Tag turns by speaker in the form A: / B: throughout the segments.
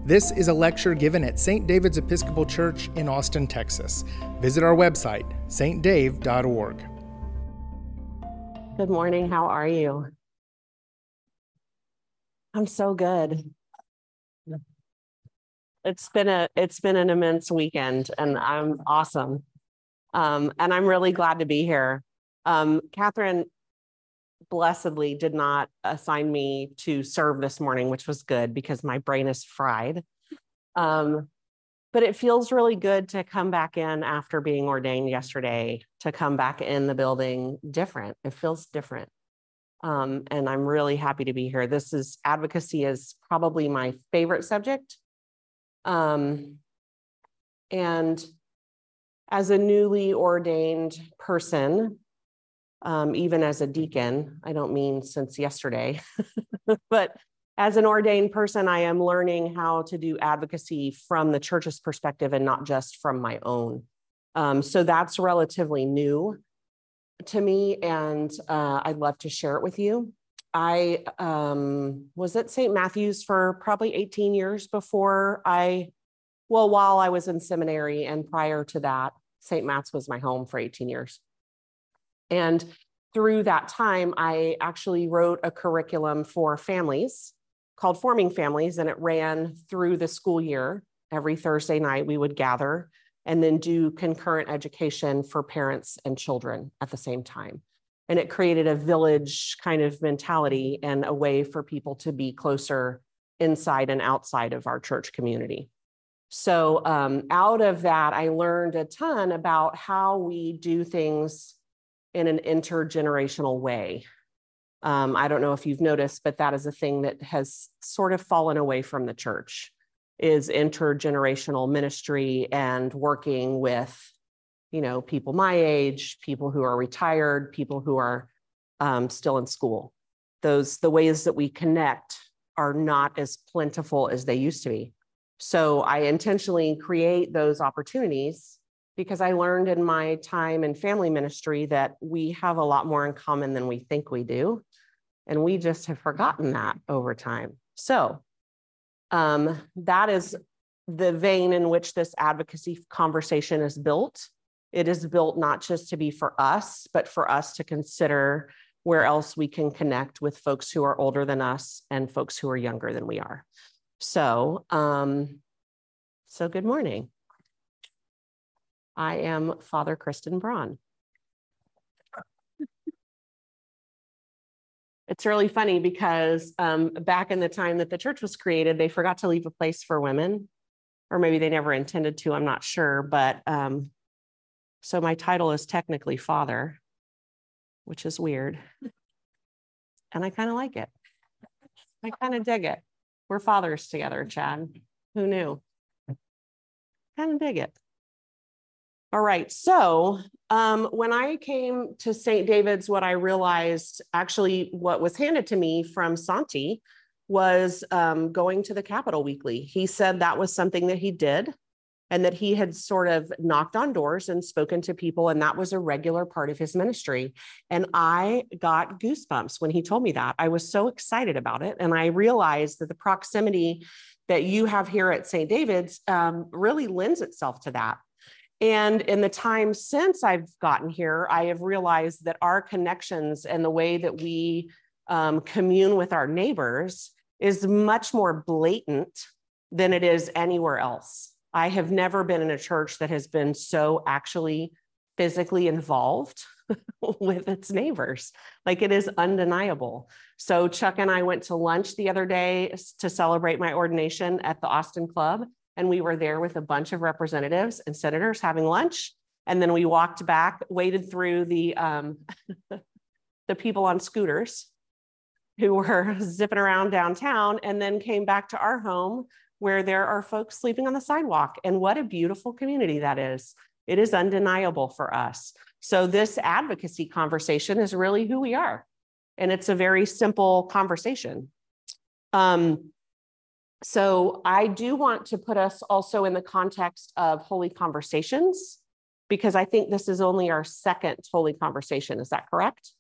A: This is a lecture given at St. David's Episcopal Church in Austin, Texas. Visit our website, stdave.org.
B: Good morning. How are you? I'm so good. It's been an immense weekend, and I'm awesome. And I'm really glad to be here. Catherine blessedly did not assign me to serve this morning, which was good because my brain is fried. But it feels really good to come back in after being ordained yesterday, to come back in the building different. It feels different. And I'm really happy to be here. Advocacy is probably my favorite subject. And as a newly ordained person, even as a deacon, I don't mean since yesterday, but as an ordained person, I am learning how to do advocacy from the church's perspective and not just from my own. So that's relatively new to me, and I'd love to share it with you. I was at St. Matthew's for probably 18 years while I was in seminary, and prior to that, St. Matt's was my home for 18 years. And through that time, I actually wrote a curriculum for families called Forming Families, and it ran through the school year. Every Thursday night, we would gather and then do concurrent education for parents and children at the same time. And it created a village kind of mentality and a way for people to be closer inside and outside of our church community. So out of that, I learned a ton about how we do things in an intergenerational way. I don't know if you've noticed, but that is a thing that has sort of fallen away from the church, is intergenerational ministry and working with, people my age, people who are retired, people who are still in school. The ways that we connect are not as plentiful as they used to be. So I intentionally create those opportunities because I learned in my time in family ministry that we have a lot more in common than we think we do. And we just have forgotten that over time. So that is the vein in which this advocacy conversation is built. It is built not just to be for us, but for us to consider where else we can connect with folks who are older than us and folks who are younger than we are. So good morning. I am Father Kristen Braun. It's really funny because back in the time that the church was created, they forgot to leave a place for women, or maybe they never intended to, I'm not sure. But so my title is technically Father, which is weird. And I kind of like it. I kind of dig it. We're fathers together, Chad. Who knew? Kind of dig it. All right, so when I came to St. David's, what I realized, actually what was handed to me from Santi was going to the Capitol weekly. He said that was something that he did and that he had sort of knocked on doors and spoken to people, and that was a regular part of his ministry. And I got goosebumps when he told me that. I was so excited about it, and I realized that the proximity that you have here at St. David's really lends itself to that. And in the time since I've gotten here, I have realized that our connections and the way that we commune with our neighbors is much more blatant than it is anywhere else. I have never been in a church that has been so actually physically involved with its neighbors. Like, it is undeniable. So Chuck and I went to lunch the other day to celebrate my ordination at the Austin Club. And we were there with a bunch of representatives and senators having lunch. And then we walked back, waded through the people on scooters who were zipping around downtown, and then came back to our home where there are folks sleeping on the sidewalk. And what a beautiful community that is. It is undeniable for us. So this advocacy conversation is really who we are. And it's a very simple conversation. So I do want to put us also in the context of Holy Conversations, because I think this is only our second Holy Conversation. Is that correct?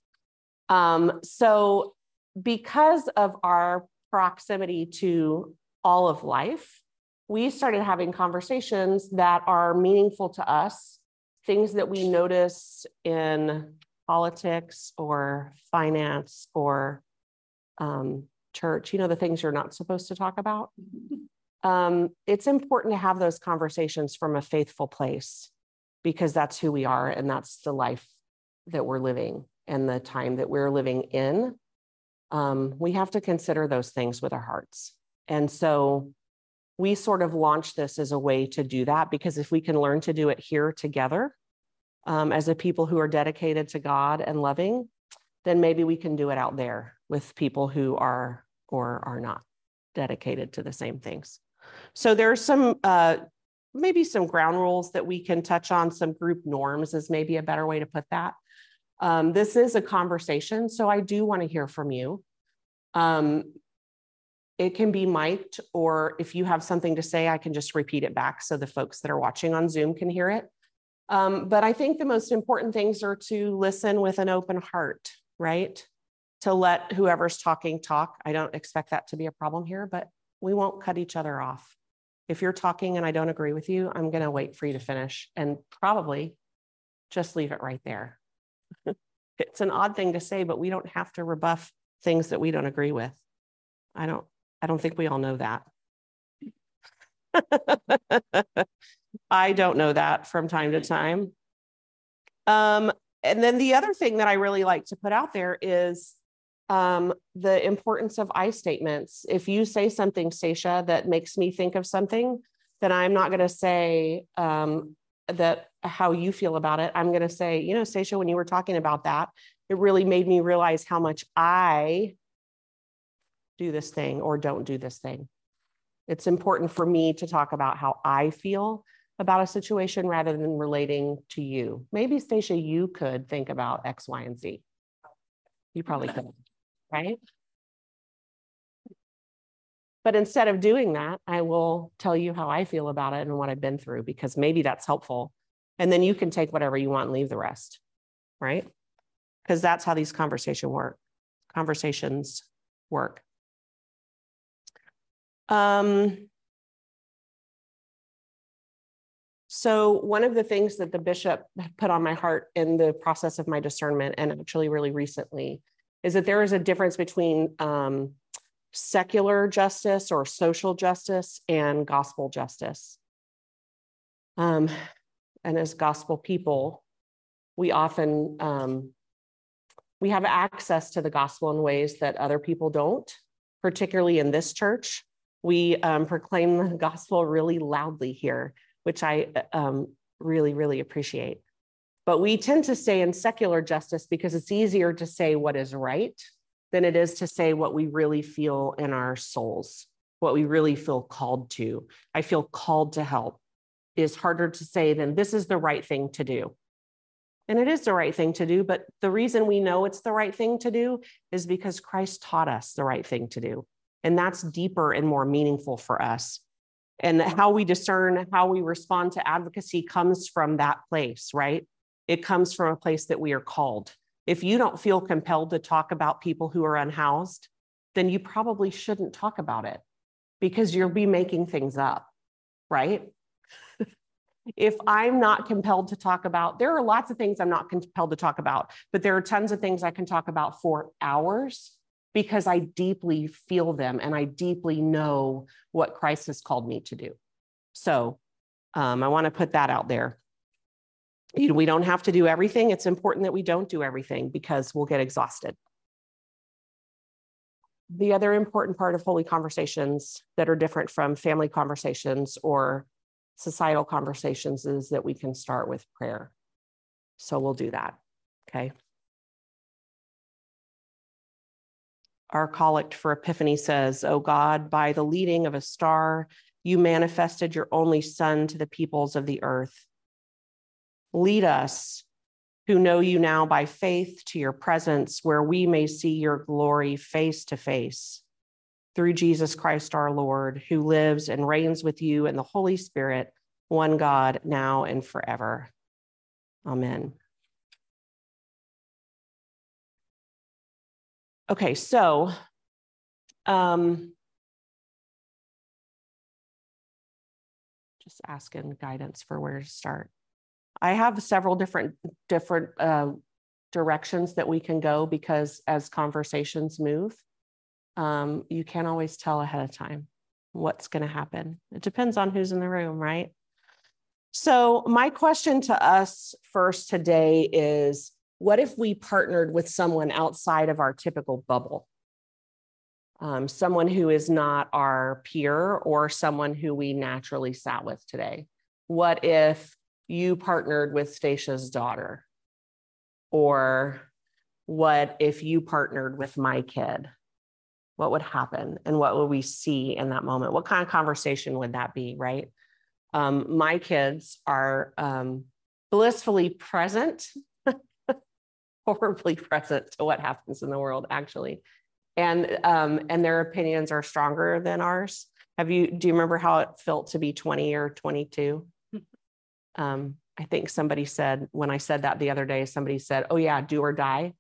B: So because of our proximity to all of life, we started having conversations that are meaningful to us, things that we notice in politics or finance or church, the things you're not supposed to talk about. It's important to have those conversations from a faithful place, because that's who we are and that's the life that we're living and the time that we're living in. We have to consider those things with our hearts. And so we sort of launched this as a way to do that, because if we can learn to do it here together, as a people who are dedicated to God and loving, then maybe we can do it out there with people who are or are not dedicated to the same things. So there's some, maybe some ground rules that we can touch on. Some group norms is maybe a better way to put that. This is a conversation, so I do want to hear from you. It can be mic'd, or if you have something to say, I can just repeat it back so the folks that are watching on Zoom can hear it. But I think the most important things are to listen with an open heart, right? To let whoever's talking talk. I don't expect that to be a problem here, but we won't cut each other off. If you're talking and I don't agree with you, I'm going to wait for you to finish and probably just leave it right there. It's an odd thing to say, but we don't have to rebuff things that we don't agree with. I don't think we all know that. I don't know that from time to time. And then the other thing that I really like to put out there is the importance of I statements. If you say something, Stacia, that makes me think of something, then I'm not going to say that how you feel about it. I'm going to say, Stacia, when you were talking about that, it really made me realize how much I do this thing or don't do this thing. It's important for me to talk about how I feel about a situation rather than relating to you. Maybe, Stacia, you could think about X, Y, and Z. You probably could, right? But instead of doing that, I will tell you how I feel about it and what I've been through, because maybe that's helpful. And then you can take whatever you want and leave the rest, right? Because that's how these conversations work. So one of the things that the bishop put on my heart in the process of my discernment, and actually really recently, is that there is a difference between secular justice or social justice and gospel justice. And as gospel people, we often, we have access to the gospel in ways that other people don't, particularly in this church. We proclaim the gospel really loudly here, which I really, really appreciate. But we tend to stay in secular justice because it's easier to say what is right than it is to say what we really feel in our souls, what we really feel called to. I feel called to help is harder to say than this is the right thing to do. And it is the right thing to do, but the reason we know it's the right thing to do is because Christ taught us the right thing to do. And that's deeper and more meaningful for us. And how we discern, how we respond to advocacy comes from that place, right? It comes from a place that we are called. If you don't feel compelled to talk about people who are unhoused, then you probably shouldn't talk about it because you'll be making things up, right? If I'm not compelled to talk about, there are lots of things I'm not compelled to talk about, but there are tons of things I can talk about for hours because I deeply feel them and I deeply know what Christ has called me to do. So I want to put that out there. We don't have to do everything. It's important that we don't do everything because we'll get exhausted. The other important part of holy conversations that are different from family conversations or societal conversations is that we can start with prayer. So we'll do that, okay? Our collect for Epiphany says, "O God, by the leading of a star, you manifested your only Son to the peoples of the earth. Lead us, who know you now by faith, to your presence, where we may see your glory face to face. Through Jesus Christ our Lord, who lives and reigns with you in the Holy Spirit, one God, now and forever. Amen." Okay, so just asking guidance for where to start. I have several different directions that we can go, because as conversations move, you can't always tell ahead of time what's going to happen. It depends on who's in the room, right? So my question to us first today is, what if we partnered with someone outside of our typical bubble? Someone who is not our peer or someone who we naturally sat with today. What if you partnered with Stacya's daughter? Or what if you partnered with my kid? What would happen? And what would we see in that moment? What kind of conversation would that be, right? My kids are blissfully present, horribly present to what happens in the world, actually. And their opinions are stronger than ours. Do you remember how it felt to be 20 or 22? I think somebody said, when I said that the other day, somebody said, oh yeah, do or die.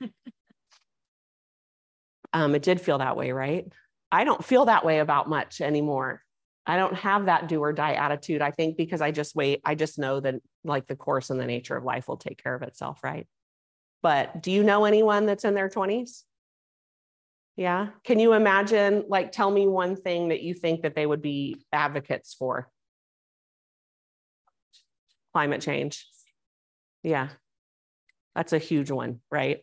B: It did feel that way, right? I don't feel that way about much anymore. I don't have that do or die attitude, I think, because I just know that like the course and the nature of life will take care of itself, right? But do you know anyone that's in their 20s? Yeah. Can you imagine, like, tell me one thing that you think that they would be advocates for? Climate change. Yeah. That's a huge one, right?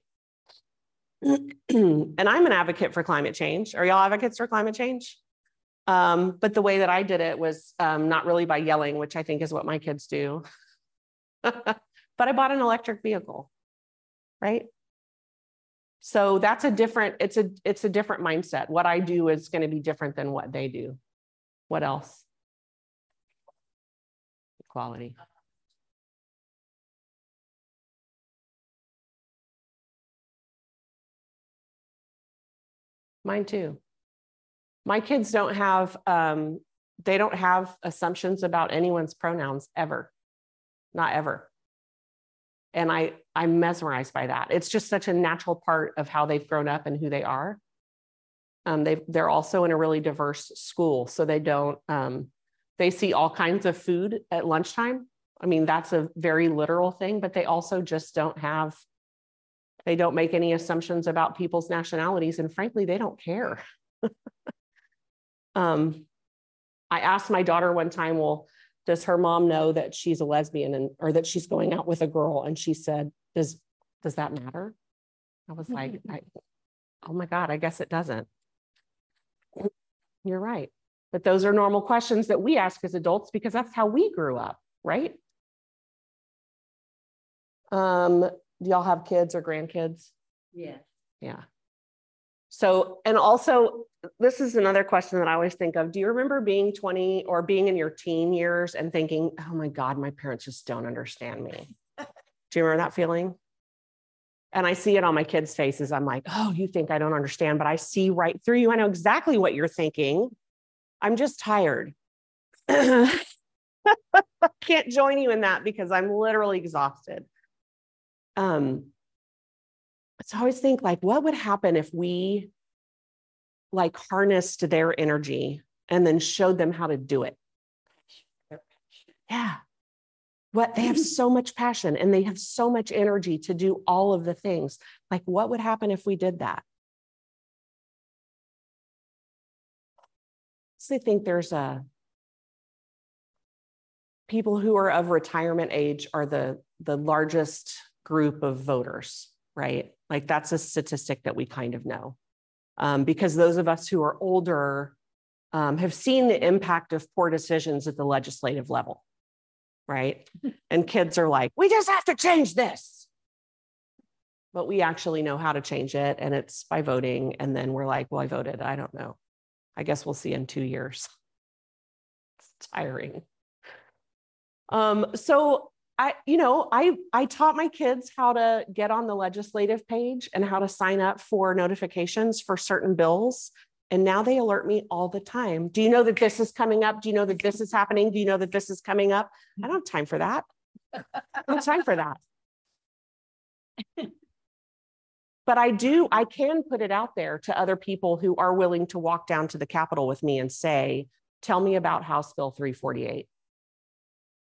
B: And I'm an advocate for climate change. Are y'all advocates for climate change? But the way that I did it was not really by yelling, which I think is what my kids do. But I bought an electric vehicle, right? So that's it's a different mindset. What I do is going to be different than what they do. What else? Equality. Mine too. My kids don't have, they don't have assumptions about anyone's pronouns ever, not ever. And I'm mesmerized by that. It's just such a natural part of how they've grown up and who they are. They're also in a really diverse school, so they don't, they see all kinds of food at lunchtime. I mean, that's a very literal thing, but they also just they don't make any assumptions about people's nationalities. And frankly, they don't care. I asked my daughter one time, well, does her mom know that she's a lesbian or that she's going out with a girl? And she said, does that matter? I was like, oh my God, I guess it doesn't. You're right. But those are normal questions that we ask as adults because that's how we grew up, right? Do y'all have kids or grandkids?
C: Yeah.
B: Yeah. So, and also, this is another question that I always think of. Do you remember being 20 or being in your teen years and thinking, oh my God, my parents just don't understand me? Do you remember that feeling? And I see it on my kids' faces. I'm like, oh, you think I don't understand, but I see right through you. I know exactly what you're thinking. I'm just tired. I can't join you in that because I'm literally exhausted. So I always think, like, what would happen if we like harnessed their energy and then showed them how to do it? Yeah. They have so much passion and they have so much energy to do all of the things. Like, what would happen if we did that? So I think there's people who are of retirement age are the largest group of voters, right? Like, that's a statistic that we kind of know. Because those of us who are older have seen the impact of poor decisions at the legislative level, right? And kids are like, we just have to change this. But we actually know how to change it, and it's by voting. And then we're like, well, I voted. I don't know. I guess we'll see in 2 years. It's tiring. So I taught my kids how to get on the legislative page and how to sign up for notifications for certain bills. And now they alert me all the time. Do you know that this is coming up? Do you know that this is happening? Do you know that this is coming up? I don't have time for that. I don't have time for that. But I can put it out there to other people who are willing to walk down to the Capitol with me and say, tell me about House Bill 348.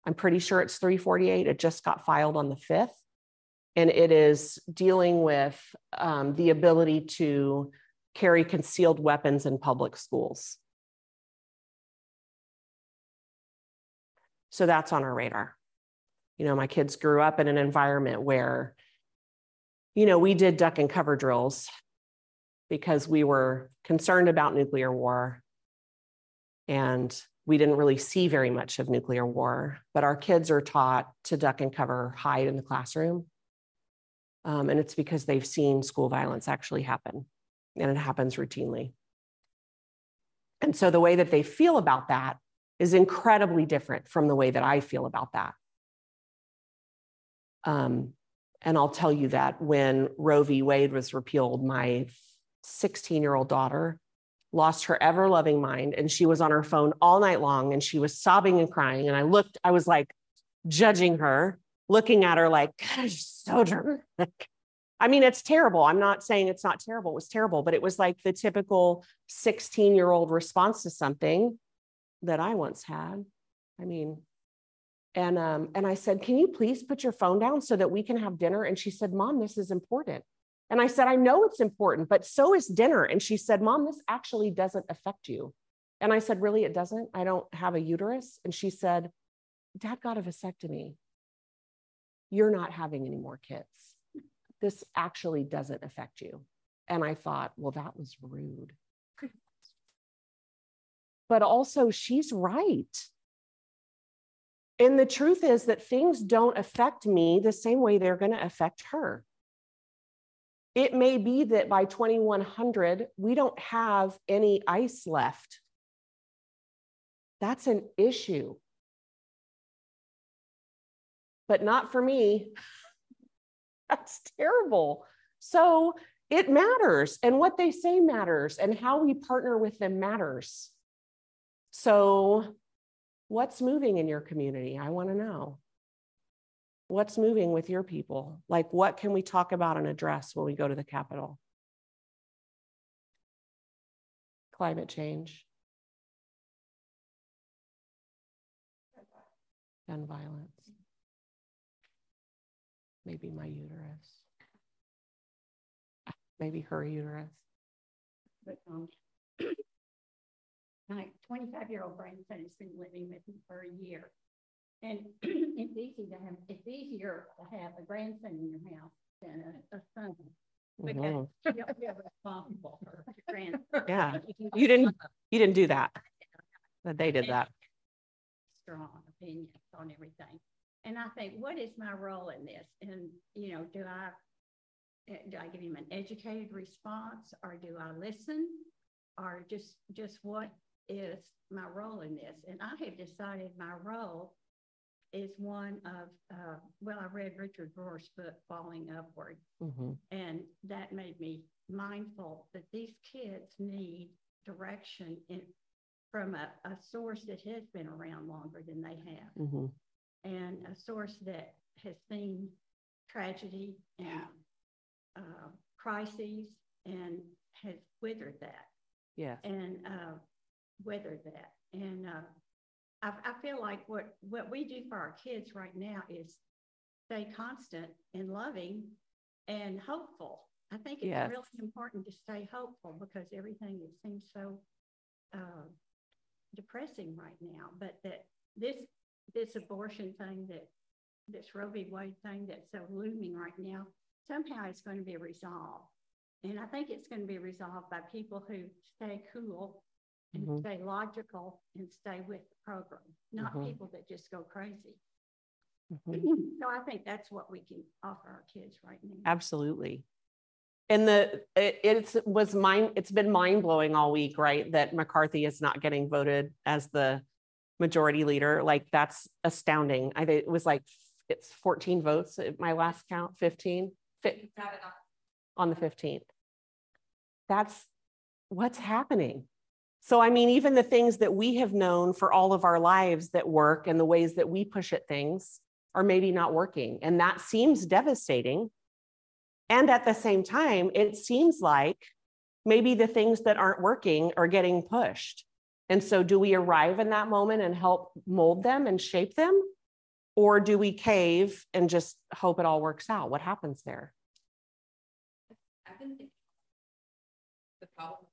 B: I'm pretty sure it's 348. It just got filed on the 5th. And it is dealing with the ability to carry concealed weapons in public schools. So that's on our radar. You know, my kids grew up in an environment where, you know, we did duck and cover drills because we were concerned about nuclear war. And we didn't really see very much of nuclear war, but our kids are taught to duck and cover, hide in the classroom. And it's because they've seen school violence actually happen, and it happens routinely. And so the way that they feel about that is incredibly different from the way that I feel about that. And I'll tell you that when Roe v. Wade was repealed, my 16-year-old daughter lost her ever-loving mind, and she was on her phone all night long, and she was sobbing and crying. And I was like judging her, looking at her like, God, you're so dramatic. I mean, it's terrible. I'm not saying it's not terrible. It was terrible, but it was like the typical 16-year-old response to something that I once had. I mean, and I said, can you please put your phone down so that we can have dinner? And she said, Mom, this is important. And I said, I know it's important, but so is dinner. And she said, Mom, this actually doesn't affect you. And I said, really, it doesn't? I don't have a uterus? And she said, Dad got a vasectomy. You're not having any more kids. This actually doesn't affect you. And I thought, well, that was rude. But also, she's right. And the truth is that things don't affect me the same way they're going to affect her. It may be that by 2100, we don't have any ice left. That's an issue. But not for me. That's terrible. So it matters, and what they say matters, and how we partner with them matters. So what's moving in your community? I want to know. What's moving with your people? Like, what can we talk about and address when we go to the Capitol? Climate change. Gun violence. Maybe my uterus. Maybe her uterus.
C: But my 25-year-old grandson has been living with me for a year. And it's easier to have a grandson in your house than a son. Because you're responsible for your grandson.
B: Yeah. You didn't do that. But they did that.
C: Strong opinions on everything. And I think, what is my role in this? And, you know, do I give him an educated response, or do I listen, or just what is my role in this? And I have decided my role is one of, I read Richard Rohr's book, Falling Upward. And that made me mindful that these kids need direction from a source that has been around longer than they have. And a source that has seen tragedy and crises and has withered that.
B: Yes.
C: And weathered that. And I feel like what we do for our kids right now is stay constant and loving and hopeful. I think it's really important to stay hopeful, because everything seems so depressing right now. But that this abortion thing, this Roe v. Wade thing that's so looming right now, somehow it's going to be resolved. And I think it's going to be resolved by people who stay cool and stay logical and stay with the program, not people that just go crazy. So I think that's what we can offer our kids right now.
B: Absolutely. And it's been mind-blowing all week, right? That McCarthy is not getting voted as the majority leader. Like, that's astounding. I think it was like, it's 14 votes at my last count, 15 on the 15th. That's what's happening. So, I mean, even the things that we have known for all of our lives that work, and the ways that we push at things, are maybe not working. And that seems devastating. And at the same time, it seems like maybe the things that aren't working are getting pushed. And so do we arrive in that moment and help mold them and shape them? Or do we cave and just hope it all works out? What happens there?
D: I've been thinking the problem.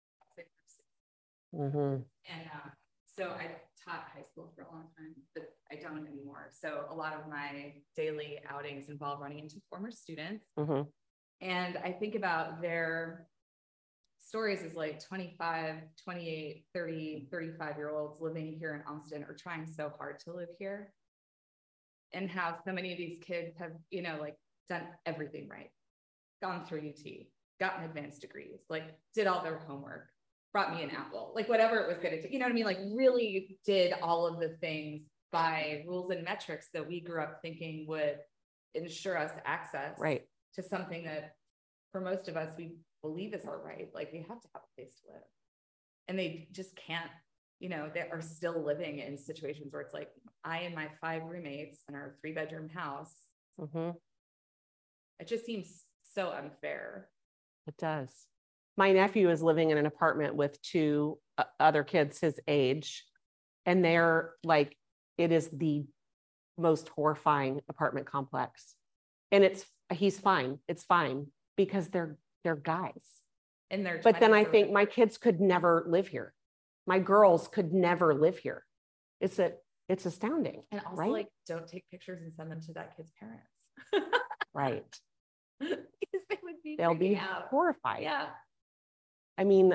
B: Mm-hmm.
D: And so I taught high school for a long time, but I don't anymore. So a lot of my daily outings involve running into former students.
B: Mm-hmm.
D: And I think about their stories as like 25, 28, 30, 35-year-olds living here in Austin are trying so hard to live here. And how so many of these kids have, you know, like done everything right, gone through UT, gotten advanced degrees, like did all their homework, brought me an apple, like whatever it was going to do, you know what I mean? Like really did all of the things by rules and metrics that we grew up thinking would ensure us access to something that for most of us, we believe is our right. Like we have to have a place to live. And they just can't, you know, they are still living in situations where it's like I and my 5 roommates in our 3-bedroom house.
B: Mm-hmm.
D: It just seems so unfair.
B: It does. My nephew is living in an apartment with 2 other kids his age, and they're like, it is the most horrifying apartment complex. And he's fine. It's fine because they're guys.
D: And
B: but then I think my kids could never live here. My girls could never live here. It's astounding.
D: And also
B: right?
D: like, don't take pictures and send them to that kid's parents.
B: Right.
D: Because
B: they'll be
D: out.
B: horrified.
D: Yeah.
B: I mean,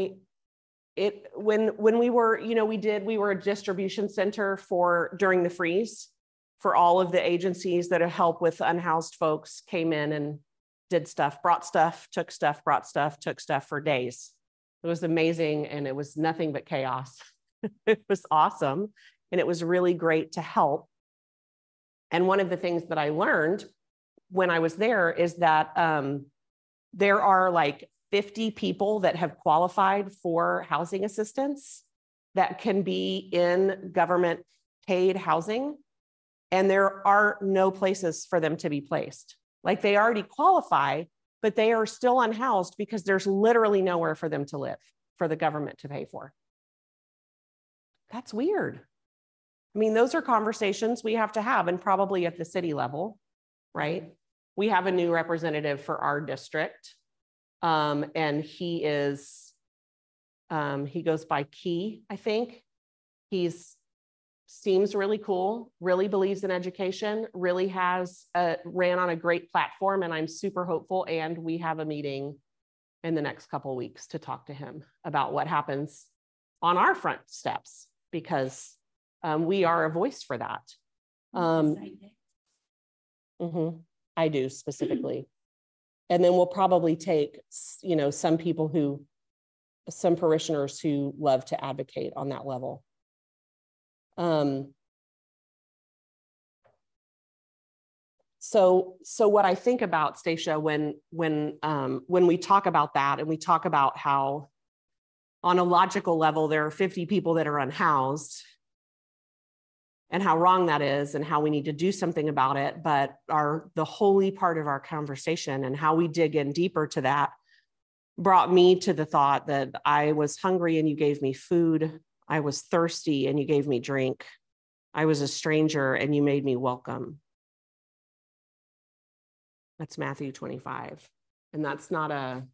B: when we were, you know, we were a distribution center during the freeze for all of the agencies that help with unhoused folks came in and did stuff, brought stuff, took stuff, brought stuff, took stuff for days. It was amazing. And it was nothing but chaos. It was awesome. And it was really great to help. And one of the things that I learned when I was there is that there are like 50 people that have qualified for housing assistance that can be in government paid housing. And there are no places for them to be placed. Like they already qualify, but they are still unhoused because there's literally nowhere for them to live for the government to pay for. That's weird. I mean, those are conversations we have to have, and probably at the city level, right? We have a new representative for our district. And he goes by Key, I think. Seems really cool, really believes in education, really ran on a great platform, and I'm super hopeful. And we have a meeting in the next couple of weeks to talk to him about what happens on our front steps, because we are a voice for that. I do specifically. And then we'll probably take, you know, some parishioners who love to advocate on that level. So what I think about, Stacia, when we talk about that, and we talk about how on a logical level, there are 50 people that are unhoused, and how wrong that is, and how we need to do something about it. But the holy part of our conversation and how we dig in deeper to that brought me to the thought that I was hungry and you gave me food. I was thirsty and you gave me drink. I was a stranger and you made me welcome. That's Matthew 25. And that's not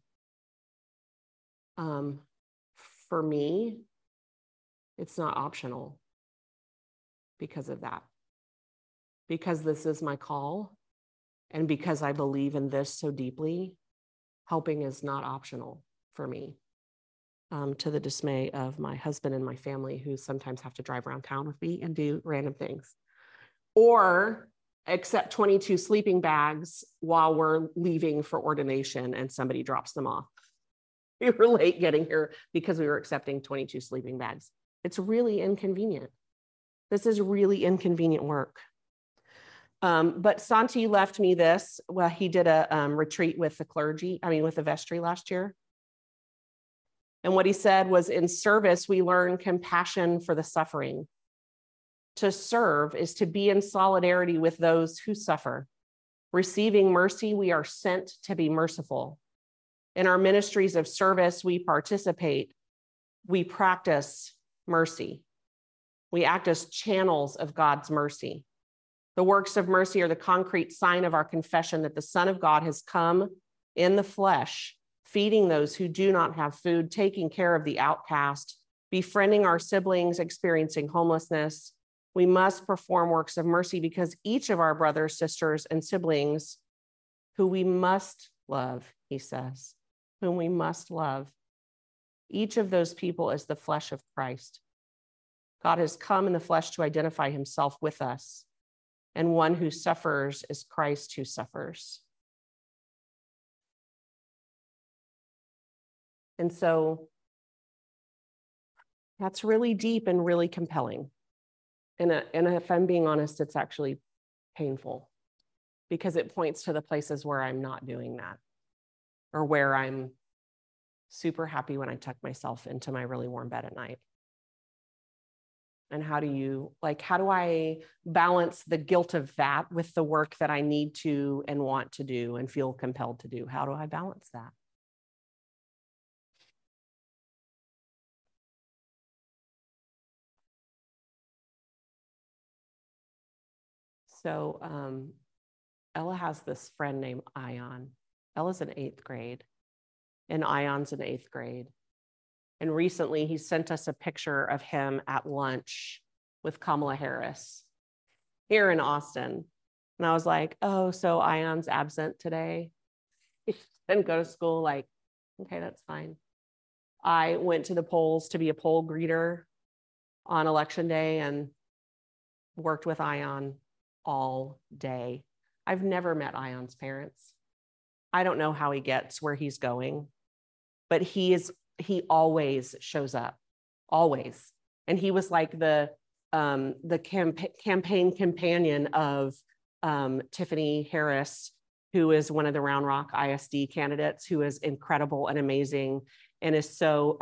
B: for me, it's not optional because of that. Because this is my call, and because I believe in this so deeply, helping is not optional for me, to the dismay of my husband and my family, who sometimes have to drive around town with me and do random things, or accept 22 sleeping bags while we're leaving for ordination and somebody drops them off. We were late getting here because we were accepting 22 sleeping bags. It's really inconvenient. This is really inconvenient work. But Santi left me this. Well, he did a retreat with the vestry last year. And what he said was, in service, we learn compassion for the suffering. To serve is to be in solidarity with those who suffer. Receiving mercy, we are sent to be merciful. In our ministries of service, we participate, we practice mercy. We act as channels of God's mercy. The works of mercy are the concrete sign of our confession that the Son of God has come in the flesh, feeding those who do not have food, taking care of the outcast, befriending our siblings experiencing homelessness. We must perform works of mercy because each of our brothers, sisters, and siblings, who we must love, he says, whom we must love. Each of those people is the flesh of Christ. God has come in the flesh to identify himself with us, and one who suffers is Christ who suffers. And so that's really deep and really compelling. And if I'm being honest, it's actually painful because it points to the places where I'm not doing that, or where I'm super happy when I tuck myself into my really warm bed at night. And how do I balance the guilt of that with the work that I need to and want to do and feel compelled to do? How do I balance that? So Ella has this friend named Ion. Ella's in 8th grade, and Ion's in 8th grade. And recently he sent us a picture of him at lunch with Kamala Harris here in Austin. And I was like, oh, so Ion's absent today. He didn't go to school. Like, okay, that's fine. I went to the polls to be a poll greeter on election day and worked with Ion all day. I've never met Ion's parents. I don't know how he gets where he's going, but he always shows up, always. And he was like the campaign companion of Tiffany Harris, who is one of the Round Rock ISD candidates, who is incredible and amazing and is so,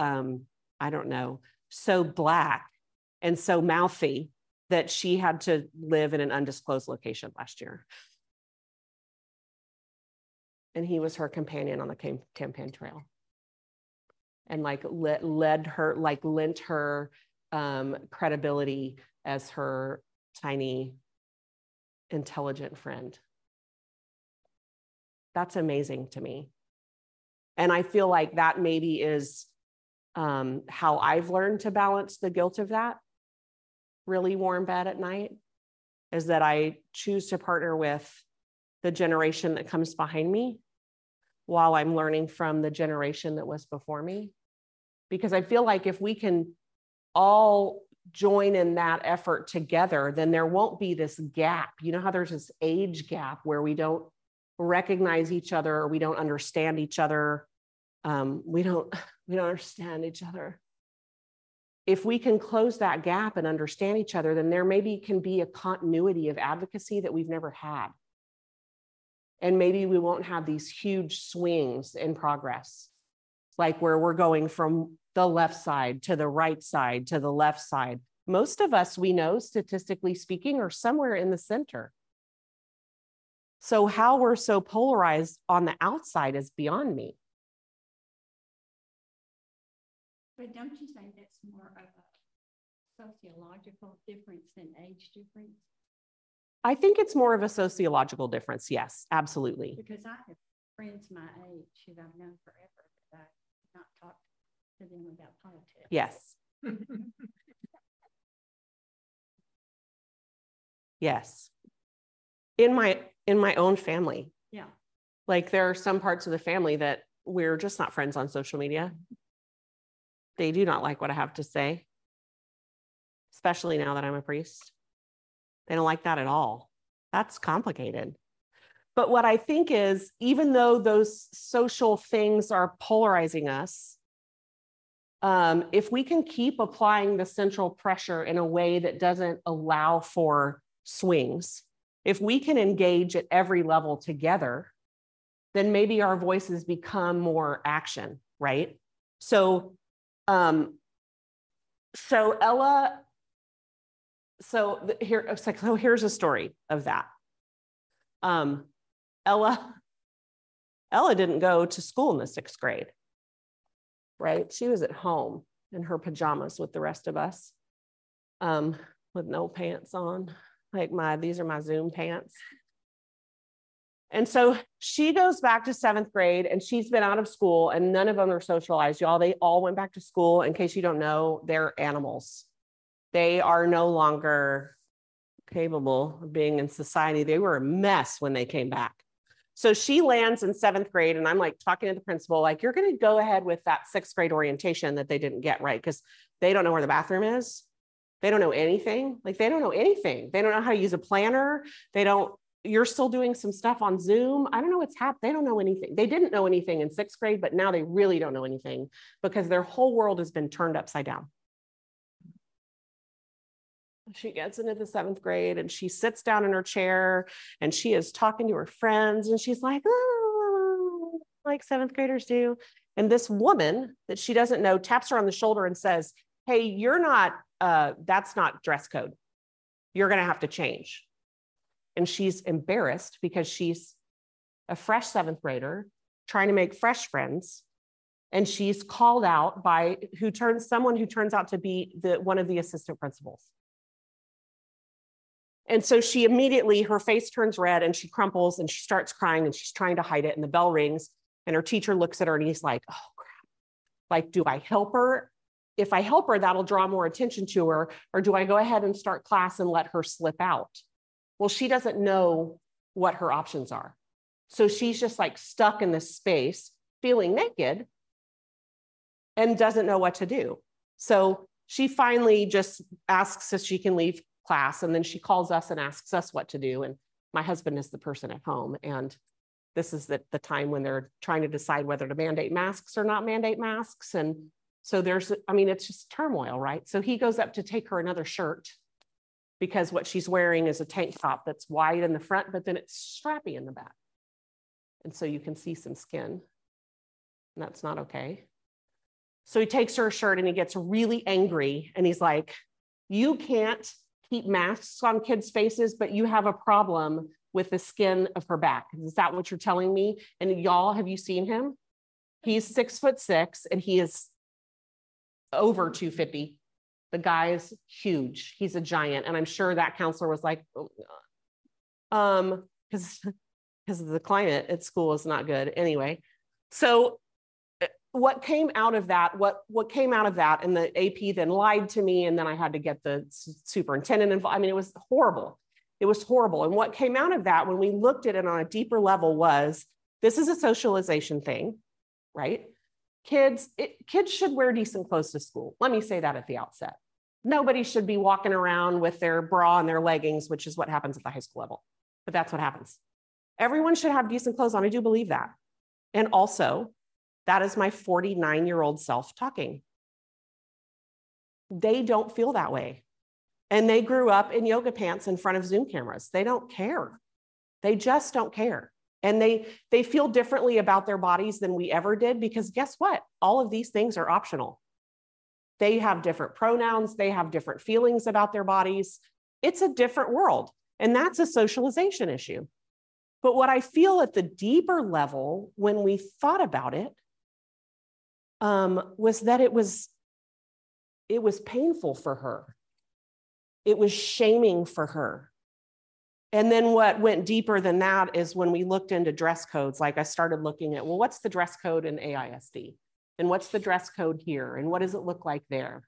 B: so Black and so mouthy that she had to live in an undisclosed location last year. And he was her companion on the campaign trail. And lent her credibility as her tiny, intelligent friend. That's amazing to me. And I feel like that maybe is how I've learned to balance the guilt of that really warm bed at night, is that I choose to partner with the generation that comes behind me while I'm learning from the generation that was before me. Because I feel like if we can all join in that effort together, then there won't be this gap. You know how there's this age gap where we don't recognize each other, or we don't understand each other. We don't understand each other. If we can close that gap and understand each other, then there maybe can be a continuity of advocacy that we've never had. And maybe we won't have these huge swings in progress, like where we're going from the left side to the right side to the left side. Most of us, we know, statistically speaking, are somewhere in the center. So how we're so polarized on the outside is beyond me.
C: But don't you think that's more of a sociological difference than age difference?
B: I think it's more of a sociological difference. Yes, absolutely.
C: Because I have friends my age who I've known forever, but I've not talked to them about politics.
B: Yes. Yes. In my own family.
C: Yeah.
B: Like there are some parts of the family that we're just not friends on social media. They do not like what I have to say, especially now that I'm a priest. They don't like that at all. That's complicated. But what I think is, even though those social things are polarizing us, if we can keep applying the central pressure in a way that doesn't allow for swings, if we can engage at every level together, then maybe our voices become more action, right? So Ella, here's a story of that. Ella didn't go to school in the 6th grade, right? She was at home in her pajamas with the rest of us, with no pants on like these are my Zoom pants. And so she goes back to 7th grade and she's been out of school and none of them are socialized, y'all. They all went back to school. In case you don't know, they're animals. They are no longer capable of being in society. They were a mess when they came back. So she lands in 7th grade and I'm like talking to the principal, like, you're going to go ahead with that 6th grade orientation that they didn't get right because they don't know where the bathroom is. They don't know anything. Like, they don't know anything. They don't know how to use a planner. You're still doing some stuff on Zoom. I don't know what's happened. They don't know anything. They didn't know anything in 6th grade, but now they really don't know anything because their whole world has been turned upside down. She gets into the 7th grade and she sits down in her chair and she is talking to her friends and she's like, oh, like 7th graders do. And this woman that she doesn't know taps her on the shoulder and says, hey, that's not dress code. You're going to have to change. And she's embarrassed because she's a fresh 7th grader trying to make fresh friends. And she's called out by someone who turns out to be one of the assistant principals. And so she immediately, her face turns red and she crumples and she starts crying and she's trying to hide it. And the bell rings and her teacher looks at her and he's like, oh crap, like, do I help her? If I help her, that'll draw more attention to her. Or do I go ahead and start class and let her slip out? Well, she doesn't know what her options are. So she's just like stuck in this space, feeling naked and doesn't know what to do. So she finally just asks if she can leave class. And then she calls us and asks us what to do. And my husband is the person at home. And this is the time when they're trying to decide whether to mandate masks or not mandate masks. And so it's just turmoil, right? So he goes up to take her another shirt because what she's wearing is a tank top that's wide in the front, but then it's strappy in the back. And so you can see some skin, and that's not okay. So he takes her shirt and he gets really angry and he's like, you can't keep masks on kids' faces, but you have a problem with the skin of her back. Is that what you're telling me? And y'all, have you seen him? He's 6'6" and he is over 250. The guy is huge. He's a giant. And I'm sure that counselor was like, because the climate at school is not good anyway. So what came out of that, what came out of that, and the AP then lied to me, and then I had to get the superintendent involved. I mean, it was horrible. It was horrible. And what came out of that when we looked at it on a deeper level was, this is a socialization thing, right? Kids should wear decent clothes to school. Let me say that at the outset. Nobody should be walking around with their bra and their leggings, which is what happens at the high school level, but that's what happens. Everyone should have decent clothes on. I do believe that. And also, that is my 49-year-old self talking. They don't feel that way. And they grew up in yoga pants in front of Zoom cameras. They don't care. They just don't care. And they feel differently about their bodies than we ever did, because guess what? All of these things are optional. They have different pronouns. They have different feelings about their bodies. It's a different world. And that's a socialization issue. But what I feel at the deeper level when we thought about it was that it was painful for her. It was shaming for her. And then what went deeper than that is when we looked into dress codes, like I started looking at, well, what's the dress code in AISD? And what's the dress code here? And what does it look like there?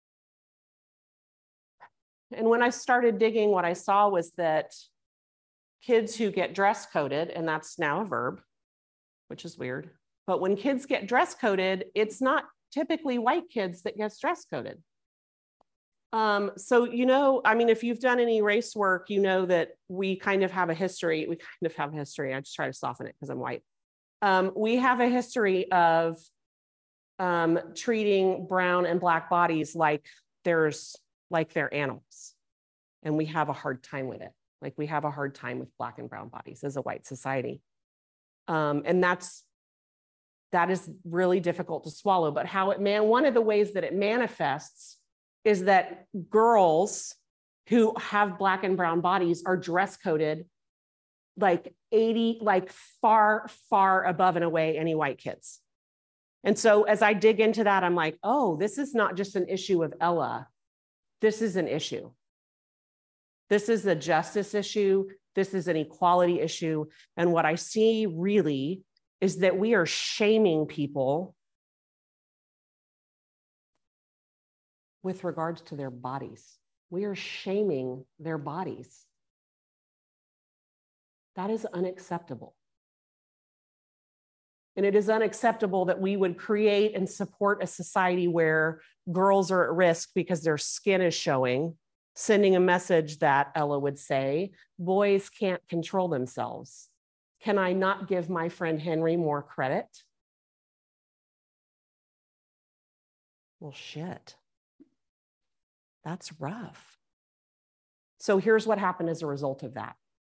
B: And when I started digging, what I saw was that kids who get dress coded, and that's now a verb, which is weird, but when kids get dress coded, it's not typically white kids that gets dress coded. So, if you've done any race work, you know that we kind of have a history. I just try to soften it because I'm white. We have a history of treating brown and black bodies like they're animals. And we have a hard time with it. Like, we have a hard time with black and brown bodies as a white society. And that is really difficult to swallow. But one of the ways that it manifests is that girls who have black and brown bodies are dress coded like far, far above and away any white kids. And so as I dig into that, I'm like, oh, this is not just an issue of Ella. This is an issue. This is a justice issue. This is an equality issue. And what I see really is that we are shaming people with regards to their bodies. We are shaming their bodies. That is unacceptable. And it is unacceptable that we would create and support a society where girls are at risk because their skin is showing, sending a message that Ella would say, boys can't control themselves. Can I not give my friend Henry more credit? Well, shit. That's rough. So here's what happened as a result of that.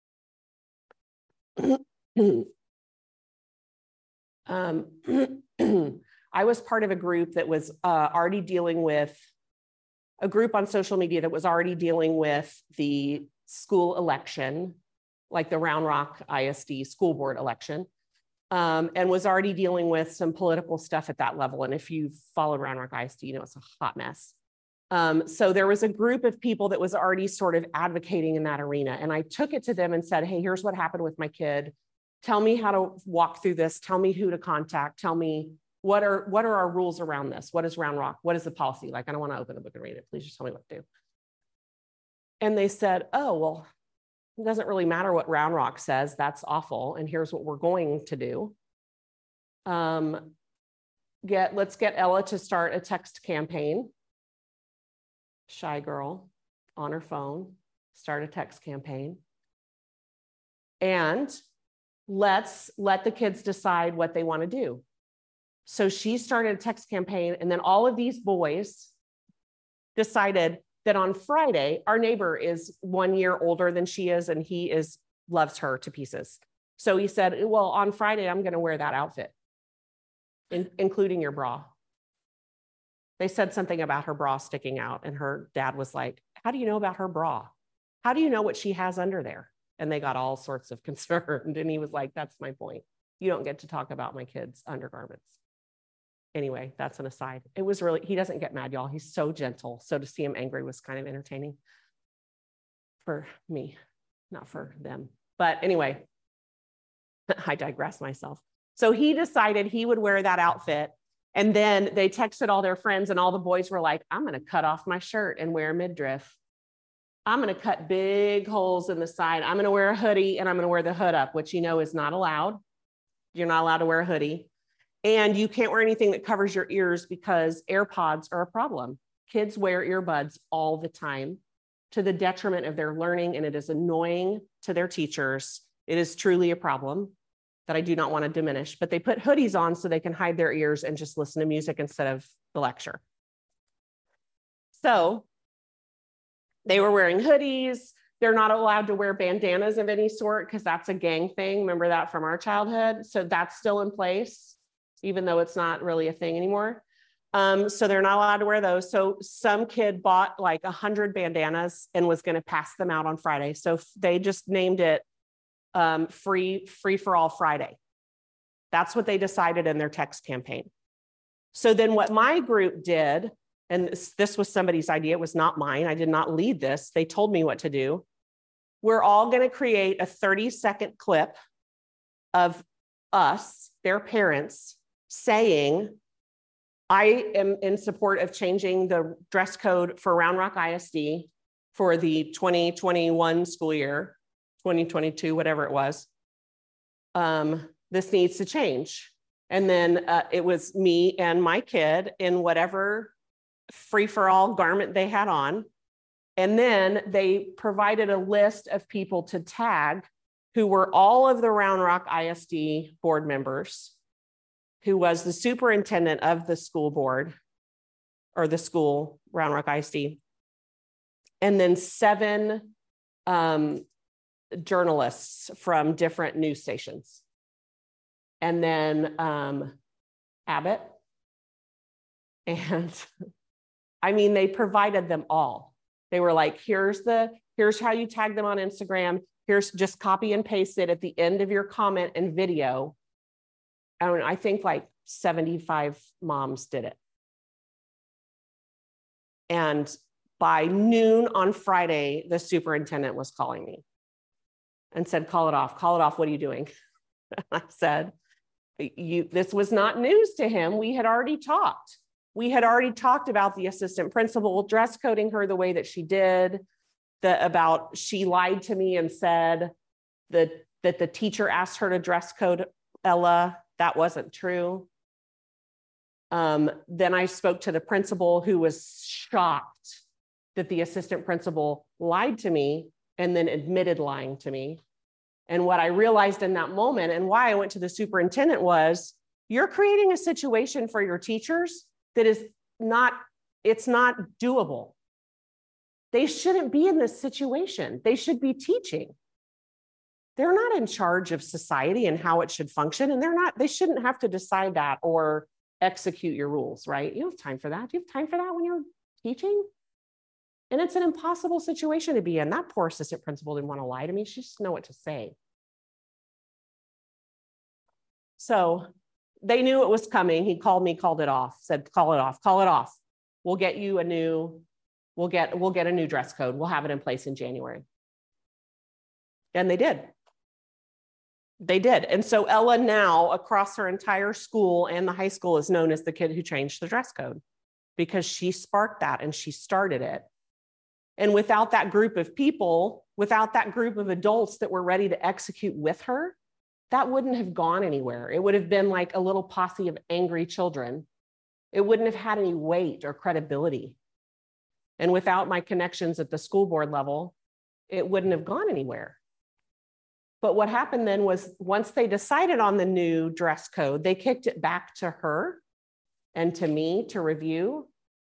B: I was part of a group that was already dealing with, a group on social media that was already dealing with the school election, like the Round Rock ISD school board election, and was already dealing with some political stuff at that level. And if you've followed Round Rock ISD, you know it's a hot mess. So there was a group of people that was already sort of advocating in that arena. And I took it to them and said, hey, here's what happened with my kid. Tell me how to walk through this. Tell me who to contact. Tell me what are our rules around this? What is Round Rock? What is the policy? Like, I don't want to open the book and read it. Please just tell me what to do. And they said, oh, well, it doesn't really matter what Round Rock says. That's awful. And here's what we're going to do. Let's get Ella to start a text campaign. Shy girl on her phone, start a text campaign. And let's let the kids decide what they want to do. So she started a text campaign, and then all of these boys decided that on Friday, our neighbor is 1 year older than she is, and he loves her to pieces. So he said, well, on Friday, I'm going to wear that outfit, including your bra. They said something about her bra sticking out, and her dad was like, how do you know about her bra? How do you know what she has under there? And they got all sorts of concerned. And he was like, that's my point. You don't get to talk about my kids' undergarments. Anyway, that's an aside. It was really, he doesn't get mad, y'all. He's so gentle. So to see him angry was kind of entertaining for me, not for them. But anyway, I digress myself. So he decided he would wear that outfit. And then they texted all their friends, and all the boys were like, I'm going to cut off my shirt and wear a midriff. I'm going to cut big holes in the side. I'm going to wear a hoodie, and I'm going to wear the hood up, which you know is not allowed. You're not allowed to wear a hoodie. And you can't wear anything that covers your ears because AirPods are a problem. Kids wear earbuds all the time to the detriment of their learning, and it is annoying to their teachers. It is truly a problem that I do not want to diminish, but they put hoodies on so they can hide their ears and just listen to music instead of the lecture. So they were wearing hoodies. They're not allowed to wear bandanas of any sort because that's a gang thing. Remember that from our childhood? So that's still in place, even though it's not really a thing anymore. So they're not allowed to wear those. So some kid bought like 100 bandanas and was going to pass them out on Friday. So they just named it free for all Friday. That's what they decided in their text campaign. So then what my group did, and this was somebody's idea, it was not mine. I did not lead this. They told me what to do. We're all going to create a 30-second clip of us, their parents, saying, I am in support of changing the dress code for Round Rock ISD for the 2021 school year, 2022, whatever it was. This needs to change. And then it was me and my kid in whatever free-for-all garment they had on. And then they provided a list of people to tag who were all of the Round Rock ISD board members, who was the superintendent of the school board or the school, Round Rock ISD, and then 7 journalists from different news stations. And then Abbott. And I mean, they provided them all. They were like, here's how you tag them on Instagram. Here's just copy and paste it at the end of your comment and video. And I think like 75 moms did it. And By noon on Friday, the superintendent was calling me and said, call it off, call it off. What are you doing? I said, this was not news to him. We had already talked. We had already talked about the assistant principal dress coding her the way that she did, about she lied to me and said that the teacher asked her to dress code Ella. That wasn't true. Then I spoke to the principal, who was shocked that the assistant principal lied to me and then admitted lying to me. And what I realized in that moment, and why I went to the superintendent, was you're creating a situation for your teachers that is not, it's not doable. They shouldn't be in this situation. They should be teaching. They're not in charge of society and how it should function. And they shouldn't have to decide that or execute your rules, right? You don't have time for that. Do you have time for that when you're teaching? And it's an impossible situation to be in. That poor assistant principal didn't want to lie to me. She just didn't know what to say. So they knew it was coming. He called me, called it off, said, call it off, call it off. We'll get you a new, we'll get a new dress code. We'll have it in place in January. And they did. They did. And so Ella now, across her entire school and the high school, is known as the kid who changed the dress code, because she sparked that and she started it. And without that group of people, without that group of adults that were ready to execute with her, that wouldn't have gone anywhere. It would have been like a little posse of angry children. It wouldn't have had any weight or credibility. And without my connections at the school board level, it wouldn't have gone anywhere. But what happened then was, once they decided on the new dress code, they kicked it back to her and to me to review.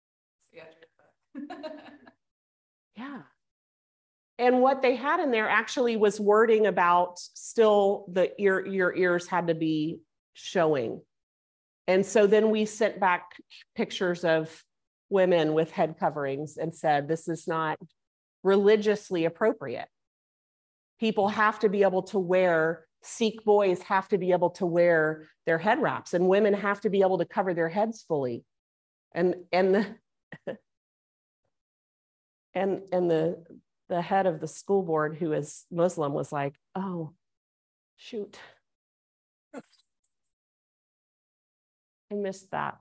B: Yeah. And what they had in there actually was wording about still your ears had to be showing. And so then we sent back pictures of women with head coverings and said, this is not religiously appropriate. People have to be able to wear, Sikh boys have to be able to wear their head wraps, and women have to be able to cover their heads fully. And the head of the school board, who is Muslim, was like, oh, shoot. I missed that.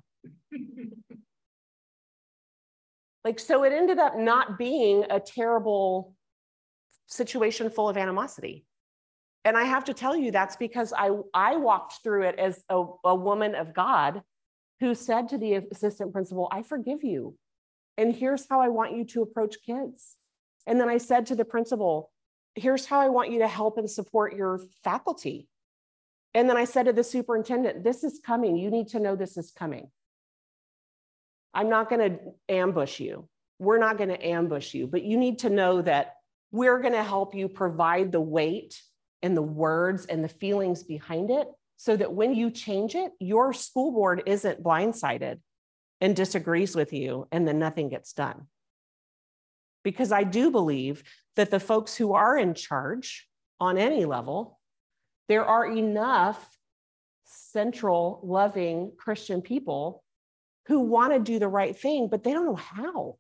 B: Like, so it ended up not being a terrible situation full of animosity. And I have to tell you, that's because I walked through it as a woman of God who said to the assistant principal, I forgive you. And here's how I want you to approach kids. And then I said to the principal, here's how I want you to help and support your faculty. And then I said to the superintendent, this is coming. You need to know this is coming. I'm not going to ambush you. We're not going to ambush you, but you need to know that we're going to help you provide the weight and the words and the feelings behind it, so that when you change it, your school board isn't blindsided and disagrees with you and then nothing gets done. Because I do believe that the folks who are in charge on any level, there are enough central, loving Christian people who want to do the right thing, but they don't know how.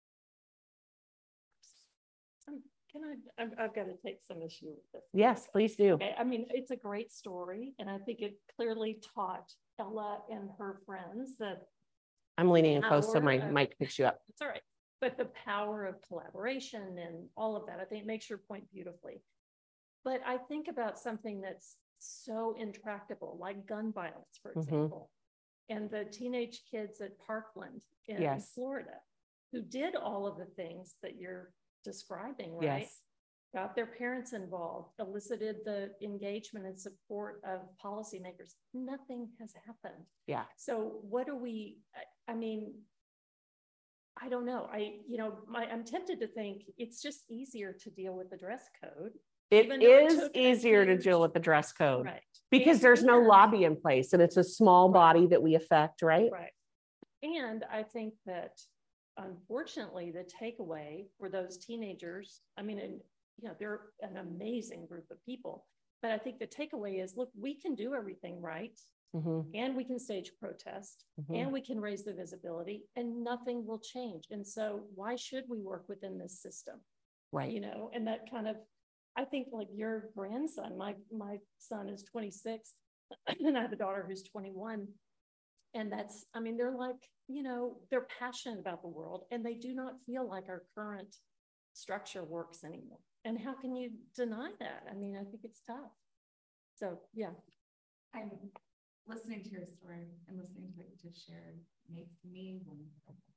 E: I've got to take some issue with this.
B: Yes, please do.
E: Okay. I mean, it's a great story, and I think it clearly taught Ella and her friends that
B: I'm leaning in close so my mic picks you up.
E: It's all right. But the power of collaboration and all of that, I think it makes your point beautifully. But I think about something that's so intractable, like gun violence, for example, and the teenage kids at Parkland in Florida, who did all of the things that you're describing, right?
B: Yes.
E: Got their parents involved, elicited the engagement and support of policymakers. Nothing has happened.
B: Yeah.
E: So what do we, I mean, I don't know. I'm tempted to think it's just easier to deal with the dress code.
B: It is easier to deal with the dress code, right? Because there's no lobby in place, and it's a small body that we affect, right?
E: Right. And I think that, unfortunately, the takeaway for those teenagers, I mean, they're an amazing group of people, but I think the takeaway is, look, we can do everything right. and we can stage protest, and we can raise the visibility, and nothing will change. And so why should we work within this system?
B: Right.
E: You know, and that kind of, I think like your grandson, my son is 26 and I have a daughter who's 21. And that's, I mean, they're like, you know, they're passionate about the world and they do not feel like our current structure works anymore. And how can you deny that? I mean, I think it's tough. So, yeah.
D: I'm listening to your story and listening to what you just shared makes me wonder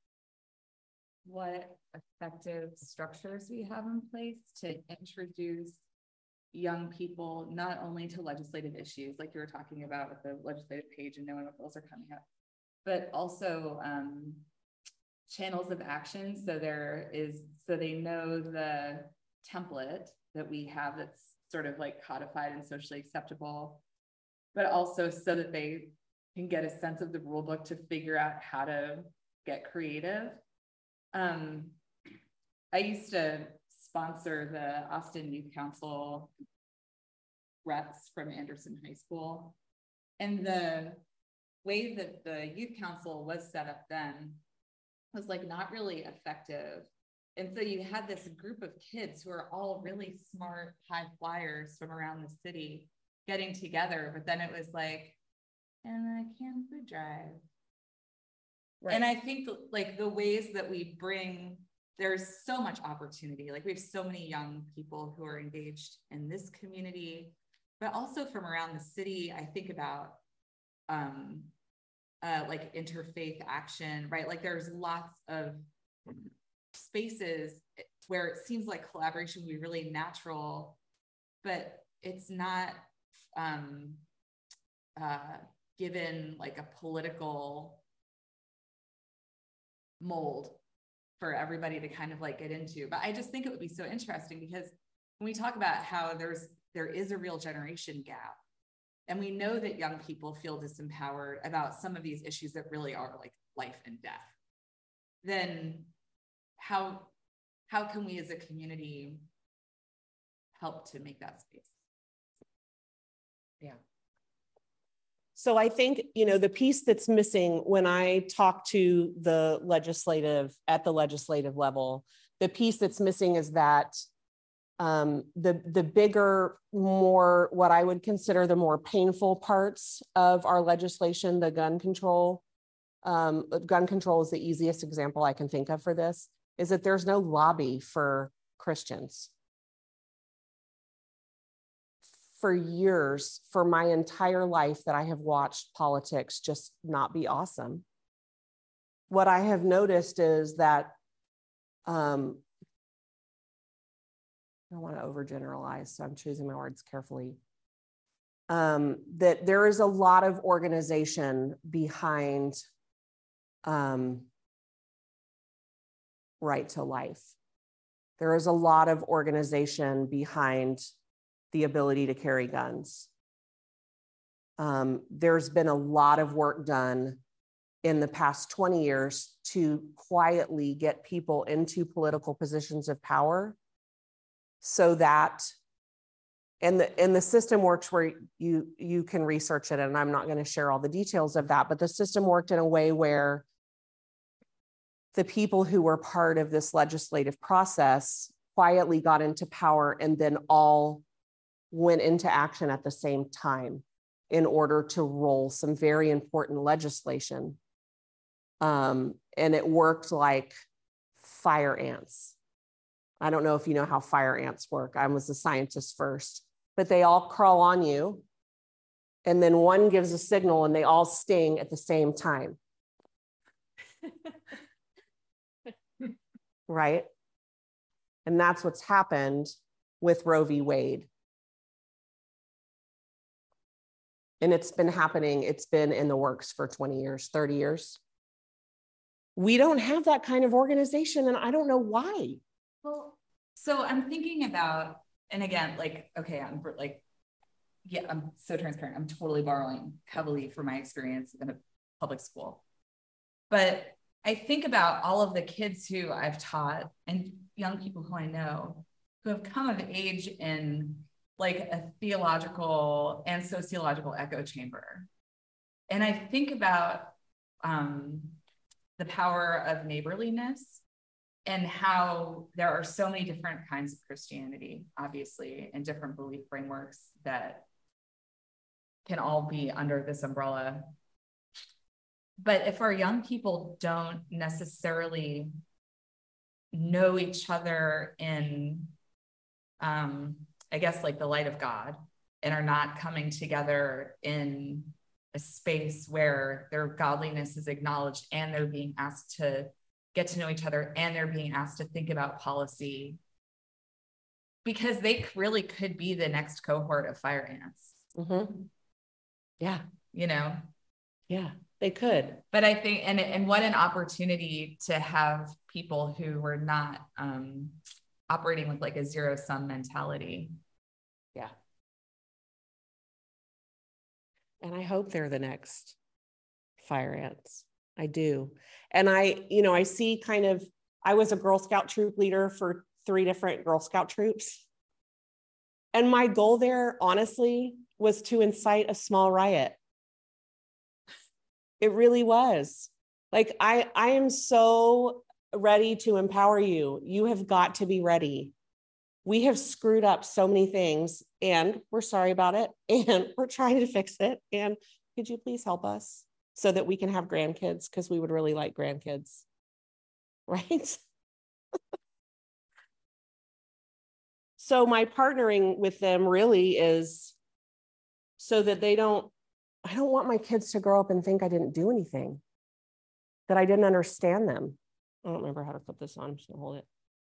D: what effective structures we have in place to introduce young people, not only to legislative issues, like you were talking about with the legislative page and knowing what bills are coming up, but also channels of action. So they know the template that we have that's sort of like codified and socially acceptable, but also so that they can get a sense of the rule book to figure out how to get creative. I used to sponsor the Austin Youth Council reps from Anderson High School. And the way that the youth council was set up then was like not really effective. And so you had this group of kids who are all really smart, high flyers from around the city getting together, but then it was like, and a canned food drive. Right. And I think like the ways that we bring, there's so much opportunity. Like we have so many young people who are engaged in this community, but also from around the city. I think about like interfaith action, right? Like there's lots of spaces where it seems like collaboration would be really natural, but it's not given like a political mold for everybody to kind of like get into. But I just think it would be so interesting because when we talk about how there is a real generation gap, and we know that young people feel disempowered about some of these issues that really are like life and death, then how can we as a community help to make that space?
B: Yeah. So I think, you know, the piece that's missing when I talk to the legislative level, the piece that's missing is that the bigger, more what I would consider the more painful parts of our legislation, the gun control is the easiest example I can think of for this, is that there's no lobby for Christians. For years, for my entire life that I have watched politics just not be awesome, what I have noticed is that, I don't want to overgeneralize, so I'm choosing my words carefully, that there is a lot of organization behind right to life. There is a lot of organization behind the ability to carry guns. There's been a lot of work done in the past 20 years to quietly get people into political positions of power so that, and the system works where you can research it, and I'm not going to share all the details of that, but the system worked in a way where the people who were part of this legislative process quietly got into power and then all went into action at the same time in order to roll some very important legislation. And it worked like fire ants. I don't know if you know how fire ants work. I was a scientist first, but they all crawl on you. And then one gives a signal and they all sting at the same time. Right? And that's what's happened with Roe v. Wade. And it's been happening, it's been in the works for 20 years, 30 years. We don't have that kind of organization, and I don't know why.
D: Well, so I'm thinking about, and again, like, okay, I'm like, yeah, I'm so transparent. I'm totally borrowing heavily from my experience in a public school. But I think about all of the kids who I've taught and young people who I know who have come of age in like a theological and sociological echo chamber. And I think about the power of neighborliness and how there are so many different kinds of Christianity, obviously, and different belief frameworks that can all be under this umbrella. But if our young people don't necessarily know each other in, I guess, like the light of God, and are not coming together in a space where their godliness is acknowledged and they're being asked to get to know each other and they're being asked to think about policy, because they really could be the next cohort of fire ants.
B: Mm-hmm. Yeah.
D: You know?
B: Yeah, they could.
D: But I think, and what an opportunity to have people who were not operating with like a zero-sum mentality.
B: Yeah. And I hope they're the next fire ants. I do. And I see I was a Girl Scout troop leader for 3 different Girl Scout troops. And my goal there, honestly, was to incite a small riot. It really was. Like, I am so ready to empower you. You have got to be ready. We have screwed up so many things, and we're sorry about it, and we're trying to fix it. And could you please help us so that we can have grandkids? Because we would really like grandkids, right? So my partnering with them really is so that I don't want my kids to grow up and think I didn't do anything, that I didn't understand them. I don't remember how to put this on. I'm just gonna hold it.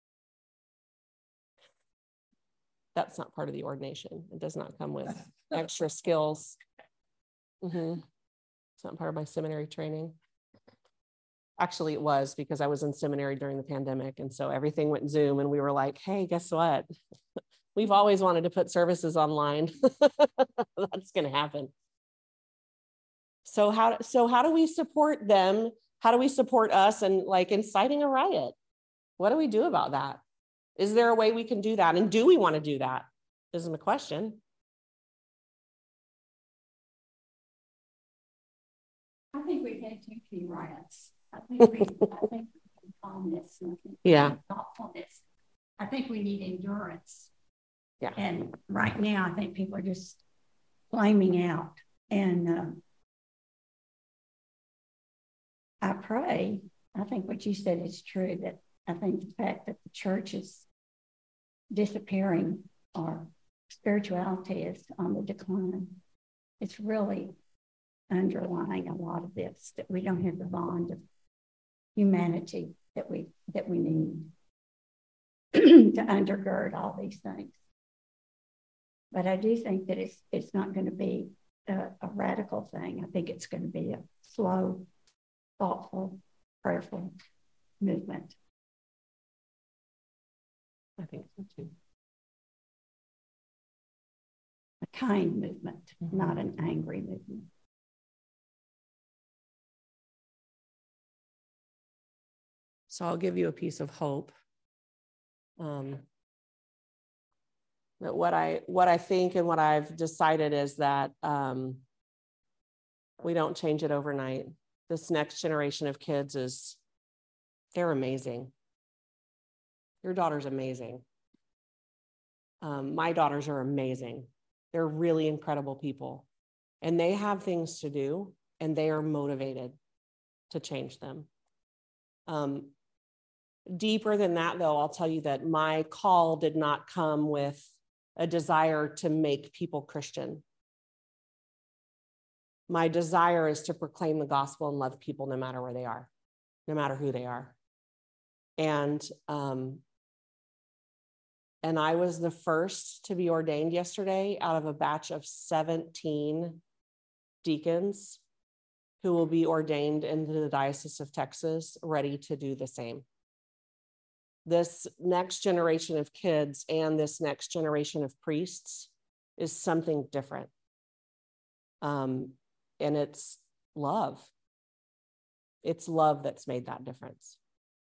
B: That's not part of the ordination. It does not come with extra skills. Mm-hmm. It's not part of my seminary training. Actually, it was, because I was in seminary during the pandemic. And so everything went Zoom, and we were like, hey, guess what? We've always wanted to put services online. That's going to happen. So how do we support them? How do we support us and like inciting a riot? What do we do about that? Is there a way we can do that? And do we want to do that? This is my question.
C: I think we've had too many riots. I think calmness and thoughtfulness. I think we need endurance.
B: Yeah.
C: And right now, I think people are just flaming out. And I pray, I think what you said is true, that I think the fact that the church is disappearing, or spirituality is on the decline, it's really underlying a lot of this, that we don't have the bond of humanity that we need to undergird all these things. But I do think that it's not going to be a radical thing. I think it's going to be a slow, thoughtful, prayerful movement.
B: I think so too.
C: A kind movement, not an angry movement.
B: So I'll give you a piece of hope. That what I think and what I've decided is that we don't change it overnight. This next generation of kids they're amazing. Your daughter's amazing. My daughters are amazing. They're really incredible people, and they have things to do, and they are motivated to change them. Deeper than that, though, I'll tell you that my call did not come with a desire to make people Christian. My desire is to proclaim the gospel and love people no matter where they are, no matter who they are. And I was the first to be ordained yesterday out of a batch of 17 deacons who will be ordained into the Diocese of Texas, ready to do the same. This next generation of kids and this next generation of priests is something different. And it's love. It's love that's made that difference.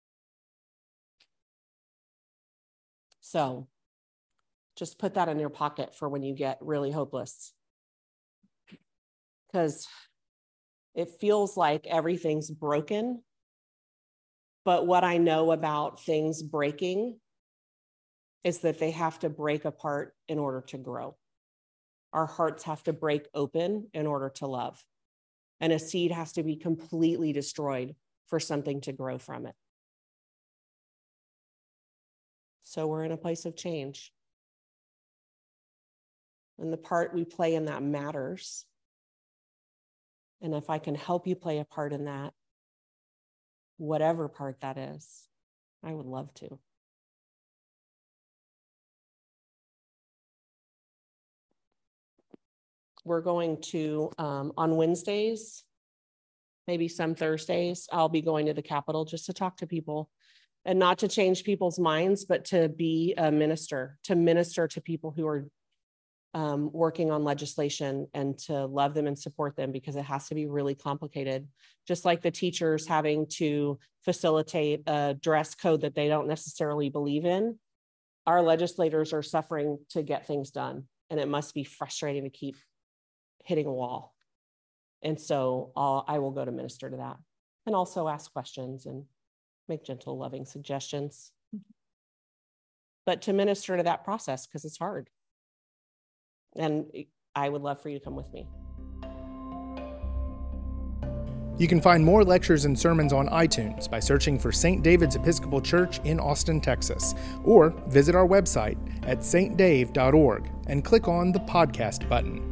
B: So just put that in your pocket for when you get really hopeless. Because It feels like everything's broken. But what I know about things breaking is that they have to break apart in order to grow. Our hearts have to break open in order to love. And a seed has to be completely destroyed for something to grow from it. So we're in a place of change. And the part we play in that matters. And if I can help you play a part in that, whatever part that is, I would love to. We're going to, on Wednesdays, maybe some Thursdays, I'll be going to the Capitol just to talk to people and not to change people's minds, but to be a minister, to minister to people who are working on legislation and to love them and support them, because it has to be really complicated. Just like the teachers having to facilitate a dress code that they don't necessarily believe in, our legislators are suffering to get things done. And it must be frustrating to keep hitting a wall. And so I will go to minister to that and also ask questions and make gentle, loving suggestions. But to minister to that process, because it's hard. And I would love for you to come with me.
A: You can find more lectures and sermons on iTunes by searching for St. David's Episcopal Church in Austin, Texas, or visit our website at stdave.org and click on the podcast button.